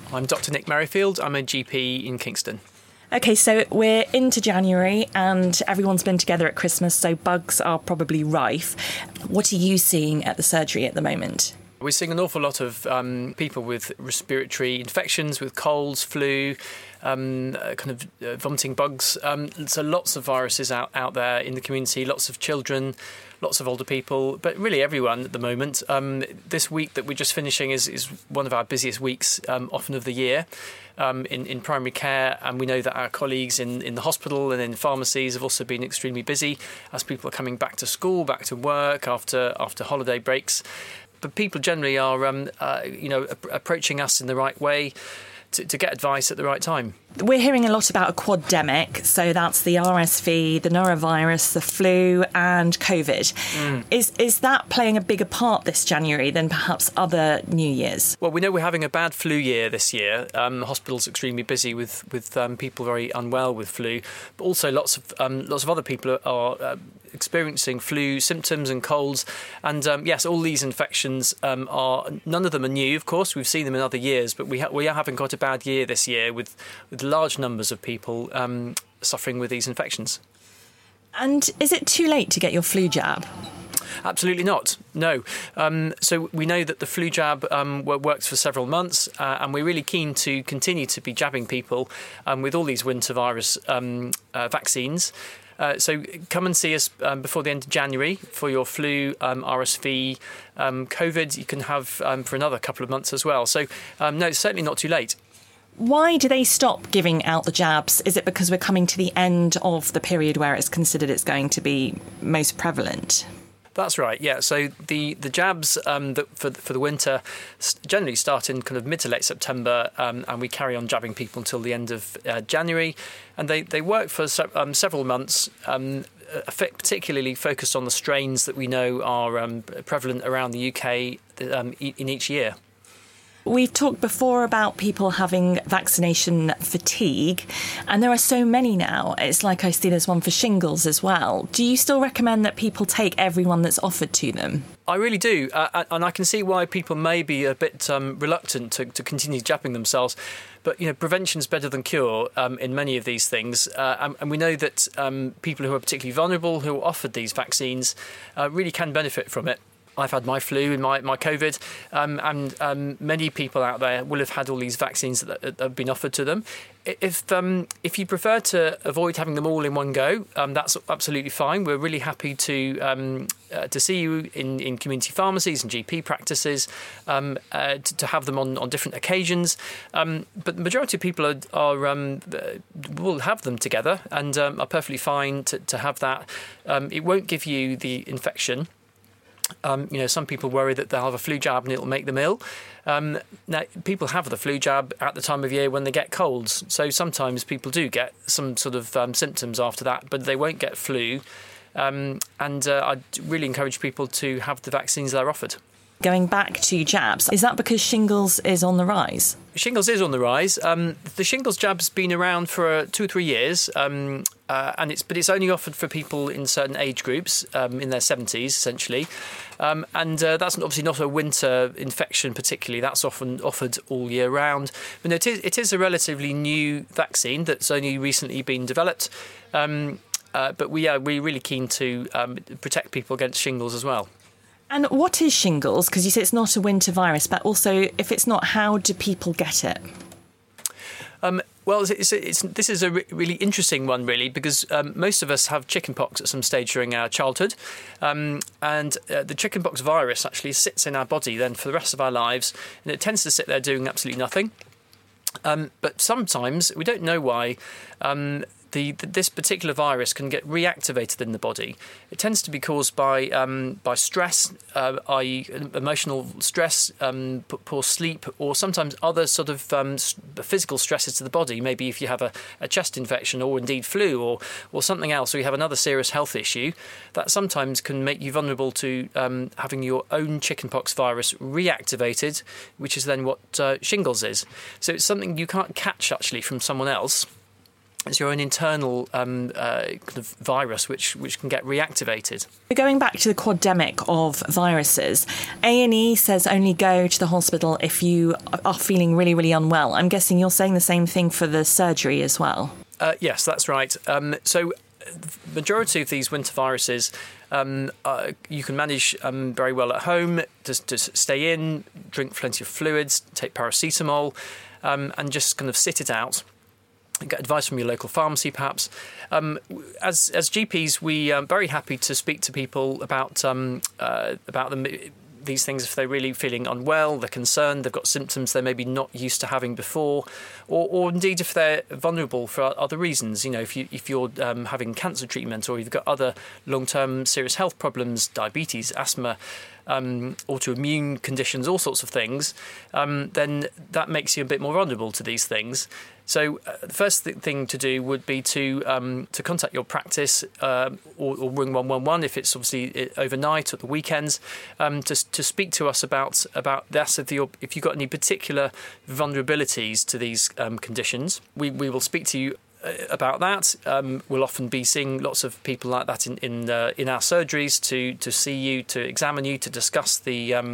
I'm Dr. Nick Merrifield. I'm a GP in Kingston. OK, so we're into January and everyone's been together at Christmas, so bugs are probably rife. What are you seeing at the surgery at the moment? We're seeing an awful lot of people with respiratory infections, with colds, flu, vomiting bugs. So lots of viruses out there in the community, lots of children, lots of older people, but really everyone at the moment. This week that we're just finishing is one of our busiest weeks, often of the year, in primary care. And we know that our colleagues in the hospital and in pharmacies have also been extremely busy as people are coming back to school, back to work after holiday breaks. But people generally are, approaching us in the right way to get advice at the right time. We're hearing a lot about a quademic, so that's the RSV, the norovirus, the flu and COVID. Is that playing a bigger part this January than perhaps other New Years? Well, we know we're having a bad flu year this year. The hospital's extremely busy with people very unwell with flu, but also lots of other people are experiencing flu symptoms and colds. And yes, all these infections none of them are new. Of course, we've seen them in other years, but we are having quite a bad year this year with large numbers of people suffering with these infections. And is it too late to get your flu jab? Absolutely not, no. So we know that the flu jab works for several months and we're really keen to continue to be jabbing people with all these winter virus vaccines. So come and see us before the end of January for your flu, RSV, COVID. You can have for another couple of months as well. So no, it's certainly not too late. Why do they stop giving out the jabs? Is it because we're coming to the end of the period where it's considered it's going to be most prevalent? That's right, yeah. So the jabs for the winter generally start in kind of mid to late September and we carry on jabbing people until the end of January. And they work for several months, particularly focused on the strains that we know are prevalent around the UK in each year. We've talked before about people having vaccination fatigue, and there are so many now. It's like I see there's one for shingles as well. Do you still recommend that people take everyone that's offered to them? I really do, and I can see why people may be a bit reluctant to continue jabbing themselves. But, prevention's better than cure in many of these things. And we know that people who are particularly vulnerable, who are offered these vaccines, really can benefit from it. I've had my flu and my COVID, and many people out there will have had all these vaccines that have been offered to them. If you prefer to avoid having them all in one go, that's absolutely fine. We're really happy to see you in community pharmacies and GP practices to have them on different occasions. But the majority of people will have them together and are perfectly fine to have that. It won't give you the infection. Some people worry that they'll have a flu jab and it'll make them ill. Now, people have the flu jab at the time of year when they get colds. So sometimes people do get some sort of symptoms after that, but they won't get flu. I'd really encourage people to have the vaccines they're offered. Going back to jabs, is that because shingles is on the rise? Shingles is on the rise. The shingles jab's been around for 2 or 3 years, but it's only offered for people in certain age groups, in their 70s essentially, that's obviously not a winter infection particularly. That's often offered all year round. But no, it is a relatively new vaccine that's only recently been developed, but we're really keen to protect people against shingles as well. And what is shingles? Because you say it's not a winter virus, but also if it's not, how do people get it? Well, this is a really interesting one, really, because most of us have chickenpox at some stage during our childhood. The chickenpox virus actually sits in our body then for the rest of our lives, and it tends to sit there doing absolutely nothing. But sometimes, we don't know why, this particular virus can get reactivated in the body. It tends to be caused by stress, i.e. emotional stress, poor sleep, or sometimes other sort of physical stresses to the body. Maybe if you have a chest infection or indeed flu or something else, or you have another serious health issue, that sometimes can make you vulnerable to having your own chickenpox virus reactivated, which is then what shingles is. So it's something you can't catch actually from someone else. It's your own internal kind of virus which can get reactivated. Going back to the quademic of viruses, A&E says only go to the hospital if you are feeling really, really unwell. I'm guessing you're saying the same thing for the surgery as well. Yes, that's right. So the majority of these winter viruses you can manage very well at home. Just stay in, drink plenty of fluids, take paracetamol, and just kind of sit it out. Get advice from your local pharmacy, perhaps. As GPs, we are very happy to speak to people about these things if they're really feeling unwell, they're concerned, they've got symptoms they're maybe not used to having before, or indeed if they're vulnerable for other reasons. You know, if you're having cancer treatment, or you've got other long-term serious health problems, diabetes, asthma, autoimmune conditions, all sorts of things, then that makes you a bit more vulnerable to these things. So the first thing to do would be to contact your practice or ring 111 if it's obviously overnight or the weekends, to speak to us about that. If you've got any particular vulnerabilities to these conditions, we will speak to you about that. We'll often be seeing lots of people like that in our surgeries to see you, to examine you, to discuss the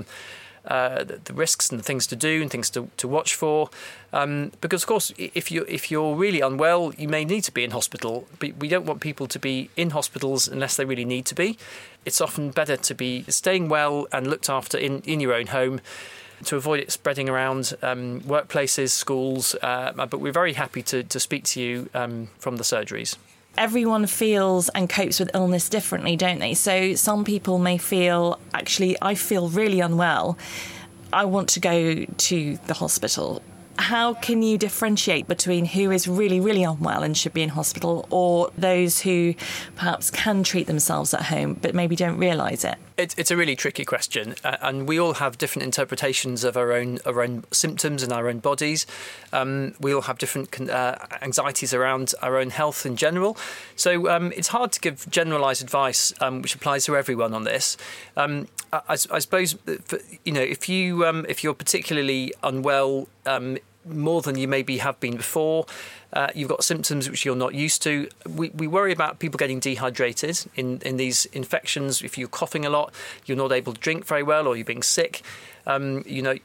risks and the things to do and things to watch for. Because of course, if you're really unwell, you may need to be in hospital, but we don't want people to be in hospitals unless they really need to be. It's often better to be staying well and looked after in your own home, to avoid it spreading around workplaces, schools. But we're very happy to speak to you from the surgeries. Everyone feels and copes with illness differently, don't they? So some people may feel, actually, I feel really unwell, I want to go to the hospital. How can you differentiate between who is really, really unwell and should be in hospital, or those who perhaps can treat themselves at home but maybe don't realise it? It's a really tricky question, and we all have different interpretations of our own symptoms and our own bodies. We all have different anxieties around our own health in general. So it's hard to give generalised advice which applies to everyone on this. I suppose, if you're particularly unwell, more than you maybe have been before, you've got symptoms which you're not used to. We worry about people getting dehydrated in these infections. If you're coughing a lot, you're not able to drink very well, or you're being sick. You're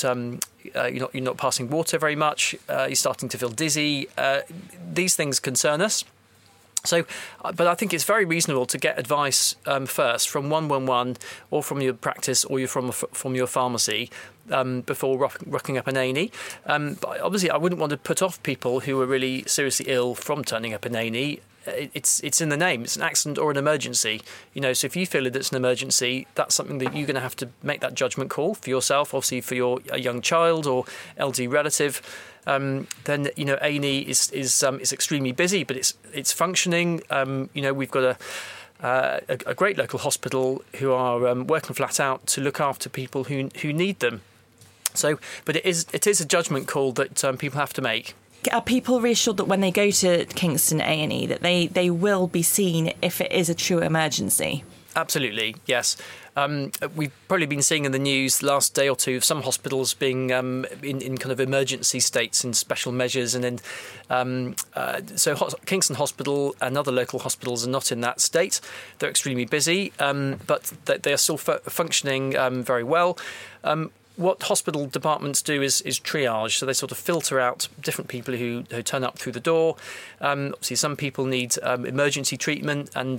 not passing water very much. You're starting to feel dizzy. These things concern us. So, but I think it's very reasonable to get advice first from 111 or from your practice or from your pharmacy before rocking up an A&E. But obviously, I wouldn't want to put off people who are really seriously ill from turning up an A&E. It's in the name. It's an accident or an emergency. So if you feel that it's an emergency, that's something that you're going to have to make that judgment call for yourself, obviously for a young child or elderly relative. Then A&E is extremely busy, but it's functioning. We've got a great local hospital who are working flat out to look after people who need them. So, but it is a judgment call that people have to make. Are people reassured that when they go to Kingston A&E that they will be seen if it is a true emergency? Absolutely, yes. We've probably been seeing in the news the last day or two of some hospitals being in kind of emergency states and special measures, and then so Kingston Hospital and other local hospitals are not in that state. They're extremely busy, but they are still functioning very well. What hospital departments do is triage, so they sort of filter out different people who turn up through the door. Obviously, some people need emergency treatment and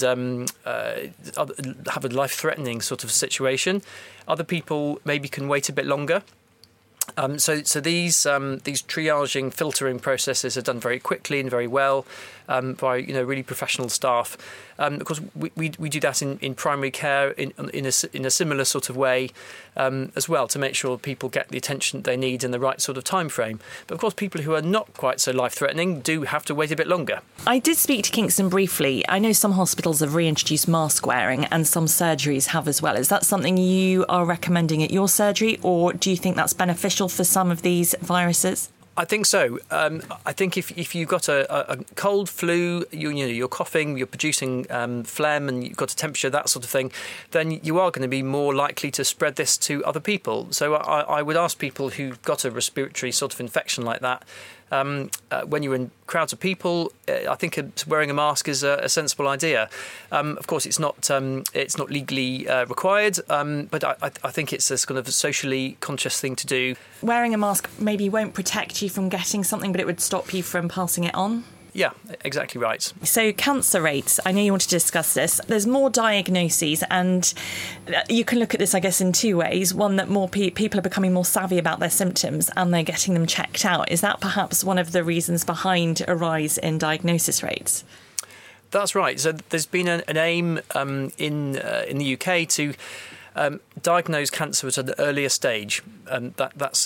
have a life-threatening sort of situation. Other people maybe can wait a bit longer. So these triaging, filtering processes are done very quickly and very well by really professional staff. Of course, we do that in primary care in a similar sort of way as well, to make sure people get the attention they need in the right sort of time frame. But of course, people who are not quite so life-threatening do have to wait a bit longer. I did speak to Kingston briefly. I know some hospitals have reintroduced mask wearing and some surgeries have as well. Is that something you are recommending at your surgery, or do you think that's beneficial for some of these viruses? I think so. I think if you've got a cold, flu, you're coughing, you're producing phlegm, and you've got a temperature, that sort of thing, then you are going to be more likely to spread this to other people. So I would ask people who've got a respiratory sort of infection like that when you're in crowds of people, I think wearing a mask is a sensible idea. Of course, it's not legally required, but I think it's this kind of socially conscious thing to do. Wearing a mask maybe won't protect you from getting something, but it would stop you from passing it on. Yeah, exactly right. So cancer rates, I know you want to discuss this. There's more diagnoses, and you can look at this, I guess, in two ways. One, that more people are becoming more savvy about their symptoms and they're getting them checked out. Is that perhaps one of the reasons behind a rise in diagnosis rates? That's right. So there's been an aim in the UK to diagnose cancer at an earlier stage. That's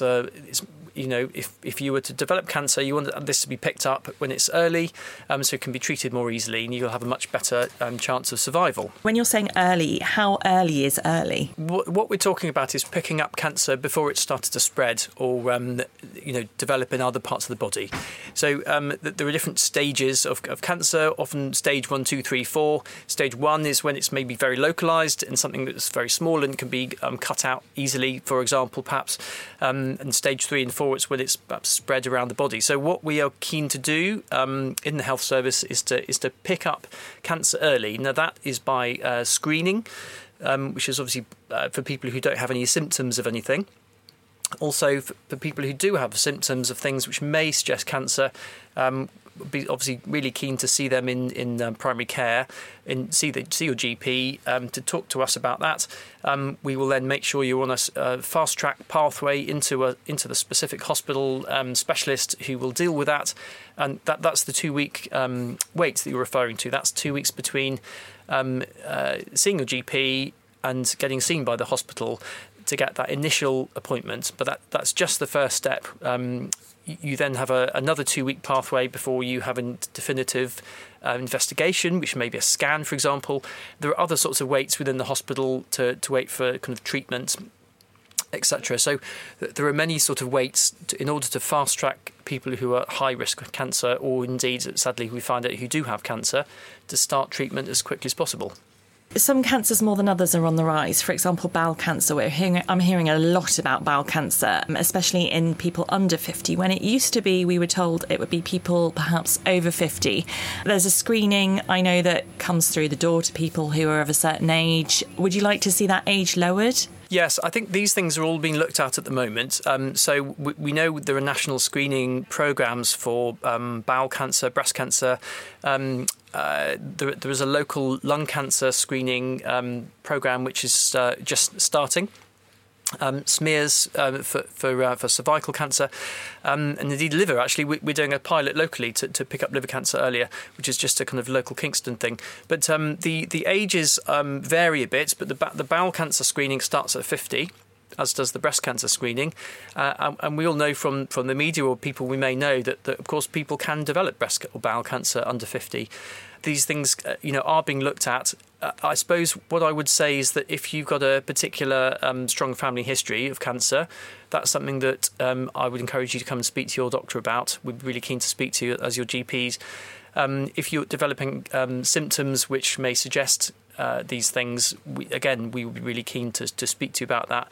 if you were to develop cancer, you want this to be picked up when it's early, so it can be treated more easily, and you'll have a much better chance of survival. When you're saying early, how early is early? What we're talking about is picking up cancer before it started to spread or develop in other parts of the body. So there are different stages of cancer, often stage 1, 2, 3, 4. Stage 1 is when it's maybe very localised and something that's very small and can be cut out easily, for example, perhaps. And stage 3 and 4, it's when it's perhaps spread around the body. So what we are keen to do in the health service is to pick up cancer early. Now that is by screening, which is obviously for people who don't have any symptoms of anything. Also for people who do have symptoms of things which may suggest cancer, be obviously really keen to see them in primary care and see your GP to talk to us about that. We will then make sure you're on a fast track pathway into the specific hospital specialist who will deal with that, and that's the 2-week wait that you're referring to. That's 2 weeks between seeing your GP and getting seen by the hospital to get that initial appointment, but that's just the first step. You then have another 2-week pathway before you have a definitive investigation, which may be a scan, for example. There are other sorts of waits within the hospital to wait for kind of treatment, etc. So there are many sort of waits in order to fast track people who are at high risk of cancer, or indeed, sadly, we find out who do have cancer, to start treatment as quickly as possible. Some cancers more than others are on the rise. For example, bowel cancer. I'm hearing a lot about bowel cancer, especially in people under 50, when it used to be we were told it would be people perhaps over 50. There's a screening, I know, that comes through the door to people who are of a certain age. Would you like to see that age lowered? Yes, I think these things are all being looked at the moment. So we know there are national screening programmes for bowel cancer, breast cancer. There is a local lung cancer screening programme which is just starting. Smears for cervical cancer, and indeed liver. Actually, we're doing a pilot locally to pick up liver cancer earlier, which is just a kind of local Kingston thing. But the ages vary a bit. But the bowel cancer screening starts at 50, as does the breast cancer screening, and we all know from the media or people we may know that of course people can develop breast or bowel cancer under 50. These things are being looked at. I suppose what I would say is that if you've got a particular strong family history of cancer, that's something that I would encourage you to come and speak to your doctor about. We'd be really keen to speak to you as your GPs. If you're developing symptoms which may suggest these things, we would be really keen to speak to you about that.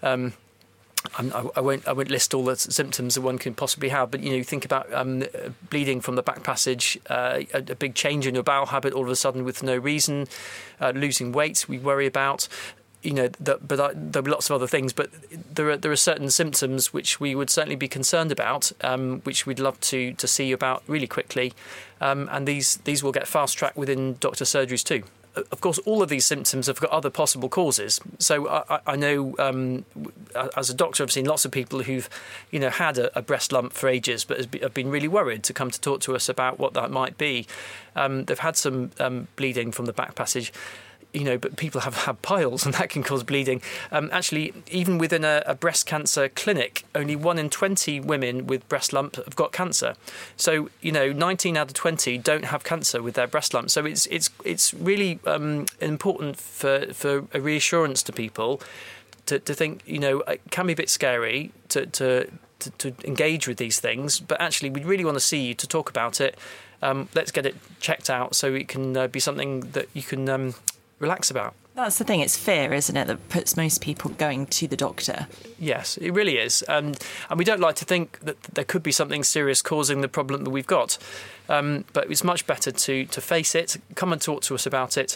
I won't list all the symptoms that one can possibly have, but think about bleeding from the back passage, a big change in your bowel habit all of a sudden with no reason, losing weight we worry about. But there'll be lots of other things, but there are certain symptoms which we would certainly be concerned about, which we'd love to see you about really quickly, and these will get fast tracked within doctor surgeries too. Of course, all of these symptoms have got other possible causes. So I know, as a doctor, I've seen lots of people who've, had a breast lump for ages, but have been really worried to come to talk to us about what that might be. They've had some bleeding from the back passage. But people have had piles and that can cause bleeding. Actually, even within a breast cancer clinic, only 1 in 20 women with breast lump have got cancer. So, 19 out of 20 don't have cancer with their breast lump. So it's really important for a reassurance to people to think, it can be a bit scary to engage with these things, but actually we really want to see you to talk about it. Let's get it checked out so it can be something that you can relax about. That's the thing, it's fear, isn't it, that puts most people going to the doctor? Yes, it really is. And we don't like to think that there could be something serious causing the problem that we've got. But it's much better to face it, come and talk to us about it.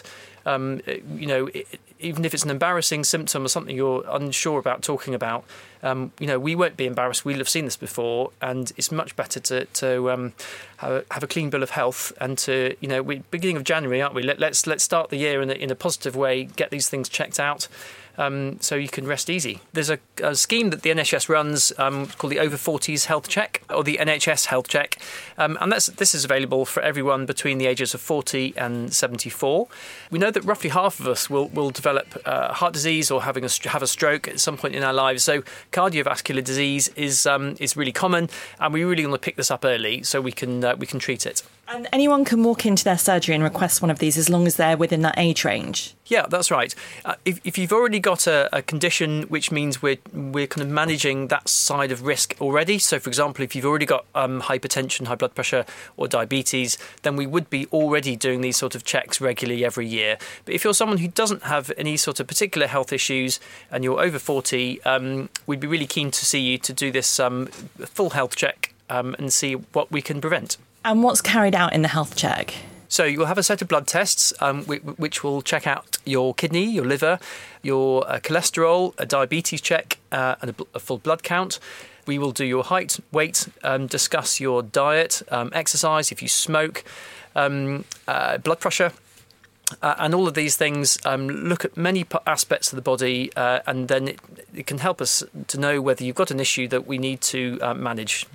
Even if it's an embarrassing symptom or something you're unsure about talking about, we won't be embarrassed. We'll have seen this before, and it's much better to have a clean bill of health. And we're beginning of January, aren't we? Let's start the year in a positive way. Get these things checked out. So you can rest easy. There's a scheme that the NHS runs called the Over 40s Health Check, or the NHS Health Check, and this is available for everyone between the ages of 40 and 74. We know that roughly half of us will develop heart disease or have a stroke at some point in our lives. So cardiovascular disease is really common, and we really want to pick this up early so we can treat it. And anyone can walk into their surgery and request one of these as long as they're within that age range? Yeah, that's right. If you've already got a condition, which means we're kind of managing that side of risk already. So, for example, if you've already got hypertension, high blood pressure or diabetes, then we would be already doing these sort of checks regularly every year. But if you're someone who doesn't have any sort of particular health issues and you're over 40, we'd be really keen to see you to do this full health check and see what we can prevent. And what's carried out in the health check? So you'll have a set of blood tests which will check out your kidney, your liver, your cholesterol, a diabetes check and a full blood count. We will do your height, weight, discuss your diet, exercise, if you smoke, blood pressure. And all of these things look at many aspects of the body, and then it can help us to know whether you've got an issue that we need to manage.